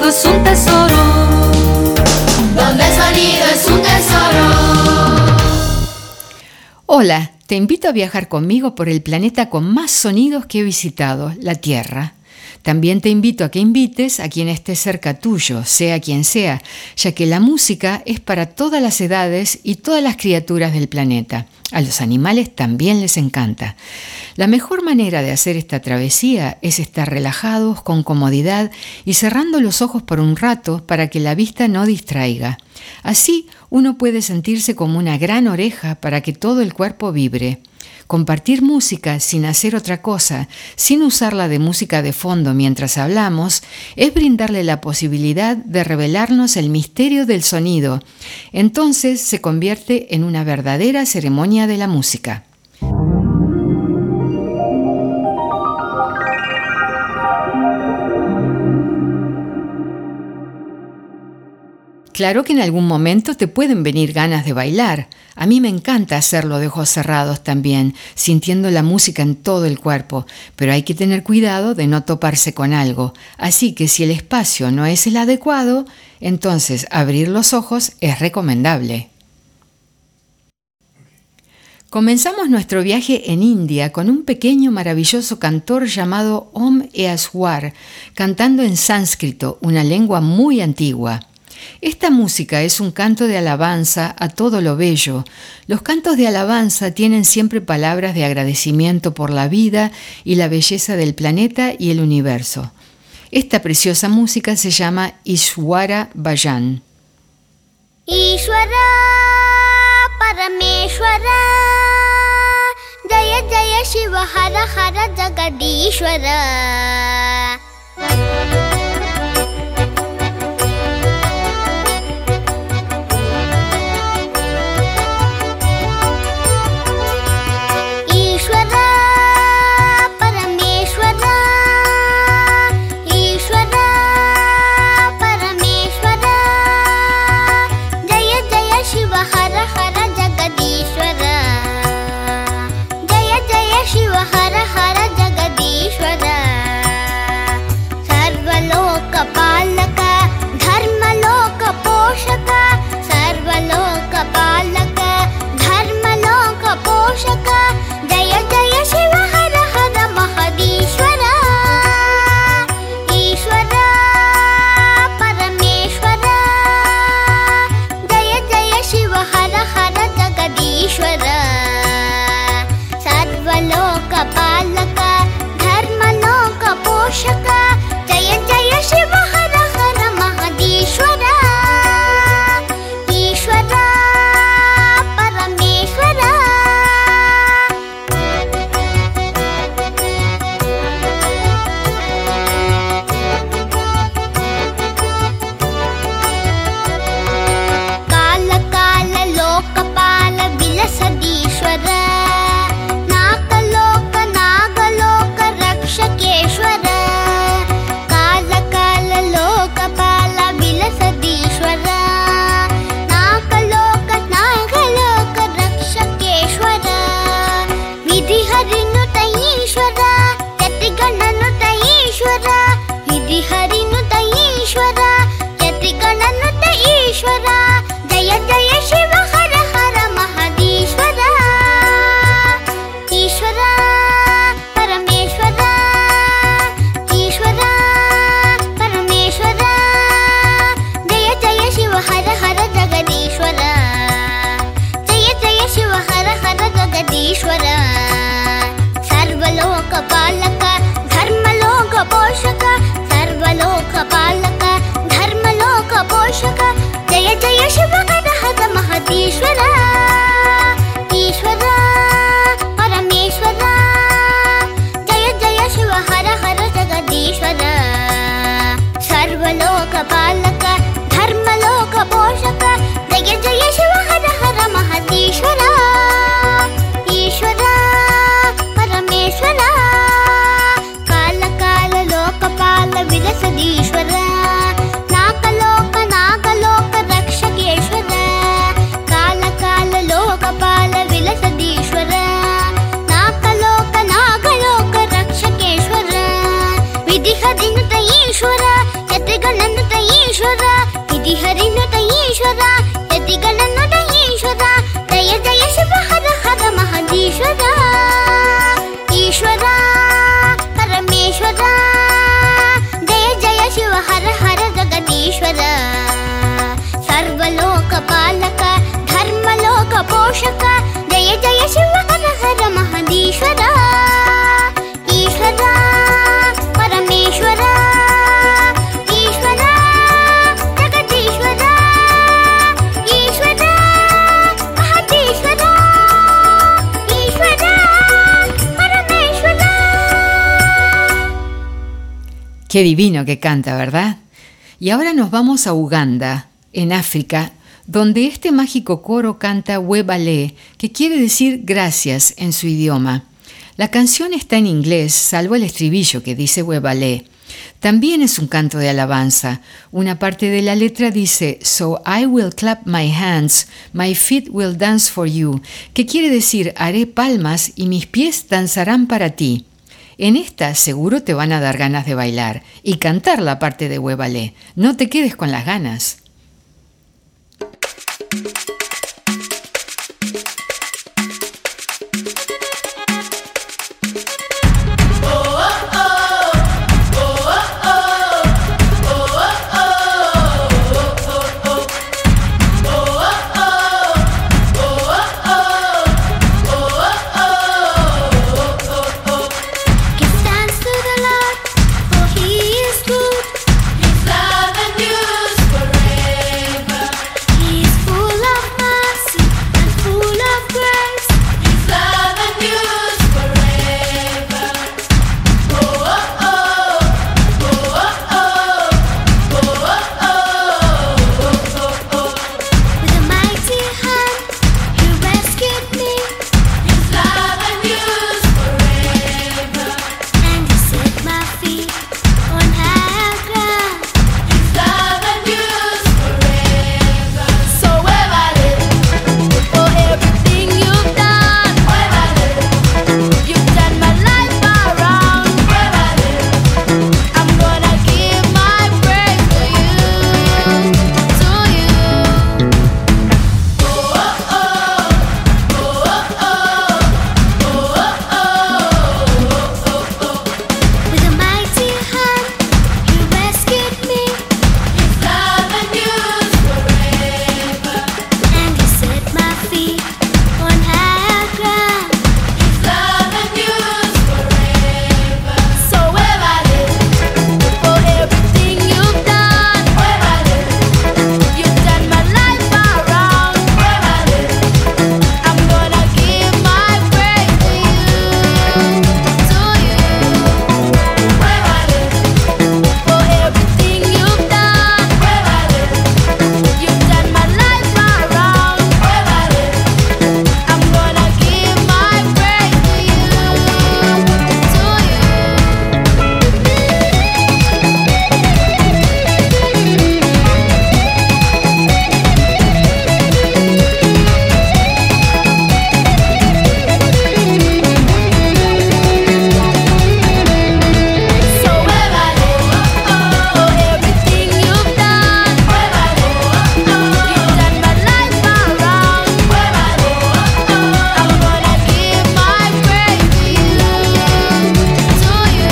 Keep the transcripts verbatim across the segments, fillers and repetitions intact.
es un tesoro. Donde el sonido es un tesoro. Hola, te invito a viajar conmigo por el planeta con más sonidos que he visitado, la Tierra. También te invito a que invites a quien esté cerca tuyo, sea quien sea, ya que la música es para todas las edades y todas las criaturas del planeta. A los animales también les encanta. La mejor manera de hacer esta travesía es estar relajados, con comodidad y cerrando los ojos por un rato para que la vista no distraiga. Así uno puede sentirse como una gran oreja para que todo el cuerpo vibre. Compartir música sin hacer otra cosa, sin usarla de música de fondo mientras hablamos, es brindarle la posibilidad de revelarnos el misterio del sonido. Entonces se convierte en una verdadera ceremonia de la música. Claro que en algún momento te pueden venir ganas de bailar. A mí me encanta hacerlo de ojos cerrados también, sintiendo la música en todo el cuerpo, pero hay que tener cuidado de no toparse con algo. Así que si el espacio no es el adecuado, entonces abrir los ojos es recomendable. Comenzamos nuestro viaje en India con un pequeño maravilloso cantor llamado Om Easwar, cantando en sánscrito, una lengua muy antigua. Esta música es un canto de alabanza a todo lo bello. Los cantos de alabanza tienen siempre palabras de agradecimiento por la vida y la belleza del planeta y el universo. Esta preciosa música se llama Ishwara Bhajan. Ishwara Parameshwara Jaya Jaya Shiva Hara Hara Jagadishwara. Shiva Hara Hara Jagadishwara. Kiti Harinu Taishwara, Yatigananu Taishwara, Kiti Harinu Taishwara, Yatigananu Taishwara, Jaya Jaya Shiva Hara Hara Mahadishwara, Ishwara, Parameshwara, Jaya Jaya Shiva Hara Hara Jagadishwara, Sarvaloka Palaka, Dharmaloka Poshaka, Jaya Jaya Shiva Hara Hara Mahadishwara, Ishwara, Parameshwara, Ishwara, Jagadishwara, Ishwara, Mahadishwara, Ishwara, Parameshwara. Qué divino que canta, ¿verdad? Y ahora nos vamos a Uganda, en África, donde este mágico coro canta Webale, que quiere decir gracias en su idioma. La canción está en inglés, salvo el estribillo que dice Webale. También es un canto de alabanza. Una parte de la letra dice So I will clap my hands, my feet will dance for you, que quiere decir haré palmas y mis pies danzarán para ti. En esta seguro te van a dar ganas de bailar y cantar la parte de Webale. No te quedes con las ganas. Give thanks to the Lord, for He is good. His love endures forever. He is full of mercy and full of grace. His love endures forever. Oh, oh, oh. Oh, oh, oh. Oh, oh, oh. With a mighty hand, You rescued me, His love endures forever. and You set my feet on higher ground. His love endures forever. So Webale, For everything You've done, Webale, You've turned my life around. Webale. I'm gonna give my praise to You, to You. With a mighty hand, You rescued me, His love endures forever. and You set my feet on higher ground. His love endures forever. So Webale, For everything You've done, Webale, You've turned my life around. Webale. I'm gonna give my praise to You, to You. Webale, For everything You've done, Webale, You've turned my life around. Webale. I'm gonna give my praise to You, So Webale, For everything You've done, Webale, You've turned my life around. Webale. I'm gonna give my praise to You, to You.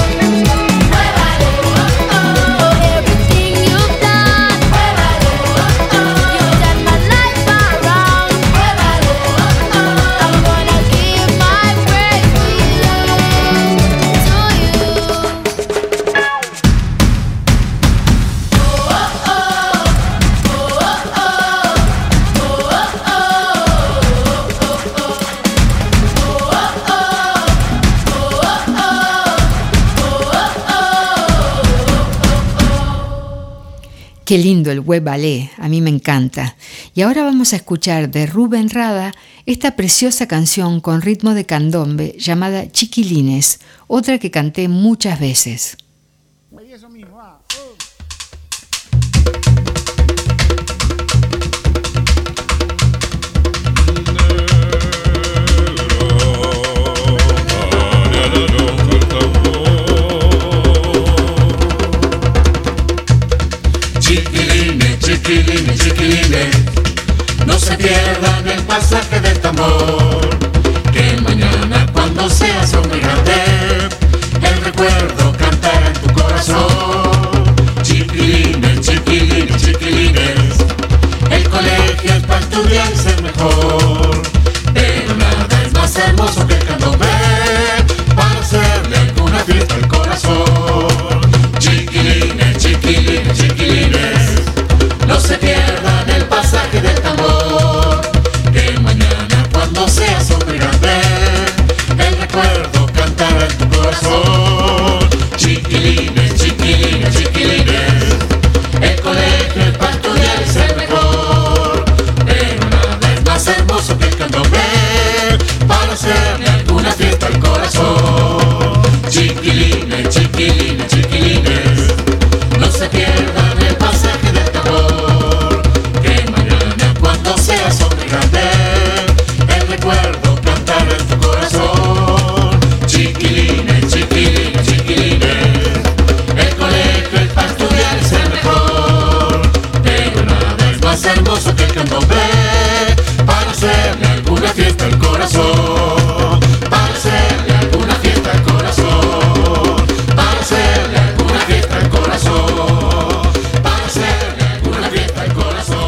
For everything You've done, You've turned my life around. I'm gonna give my praise to You, to You. Qué lindo el Webale, a mí me encanta. Y ahora vamos a escuchar de Rubén Rada esta preciosa canción con ritmo de candombe llamada Chiquilines, otra que canté muchas veces. Eso mismo, va. Oh. pasaje del tambor. Que mañana cuando seas hombre grande, el recuerdo cantará en tu corazón. Chiquilines, chiquilines, chiquilines, el colegio es para estudiar y ser mejor. Pero nada es más hermoso que el candombe para hacerle alguna fiesta al corazón. Chiquilines, chiquilines, chiquilines, no se pierdan el pasaje del tambor. Que mañana cuando seas hombre grande, el recuerdo cantará en tu corazón. Chiquilines, chiquilines, chiquilines, el colegio es para estudiar y ser mejor. Pero nada es más hermoso que el candombe para hacerle alguna fiesta al corazón. Chiquilines, chiquilines, chiquilines, no se pierdan el pasaje del tambor. Que mañana cuando seas hombre grande, el recuerdo cantará en tu corazón. Chiquilines, chiquilines, chiquilines, el colegio es para estudiar y ser mejor. Pero nada es más hermoso que el candombe para hacerle alguna fiesta al corazón. Para hacerle alguna fiesta al corazón. Para hacerle alguna fiesta al corazón. Para hacerle alguna fiesta al corazón.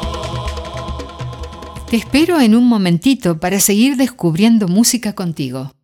Te espero en un momentito para seguir descubriendo música contigo.